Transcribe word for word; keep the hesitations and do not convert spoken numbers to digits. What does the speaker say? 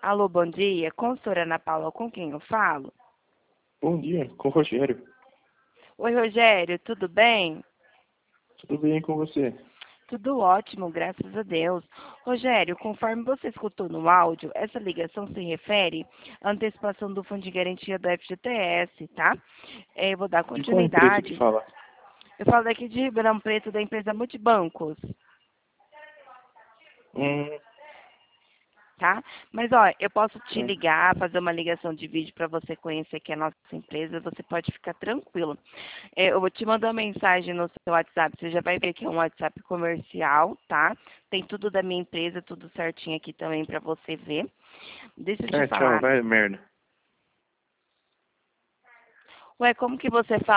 Alô, bom dia. Consultora Ana Paula, com quem eu falo? Bom dia, com o Rogério. Oi, Rogério, tudo bem? Tudo bem com você? Tudo ótimo, graças a Deus. Rogério, conforme você escutou no áudio, essa ligação se refere à antecipação do Fundo de Garantia do F G T S, tá? É, eu vou dar De qual empresa que continuidade. fala? Eu falo daqui de Ribeirão Preto, da empresa Multibancos. Hum, Tá? Mas, ó, eu posso te hum. ligar, fazer uma ligação de vídeo para você conhecer que é a nossa empresa, você pode ficar tranquilo. É, eu vou te mandar uma mensagem no seu WhatsApp, você já vai ver que é um WhatsApp comercial, tá? Tem tudo da minha empresa, tudo certinho aqui também para você ver. Deixa eu te Ah, tchau, falar. vai merda. Ué, como que você fala?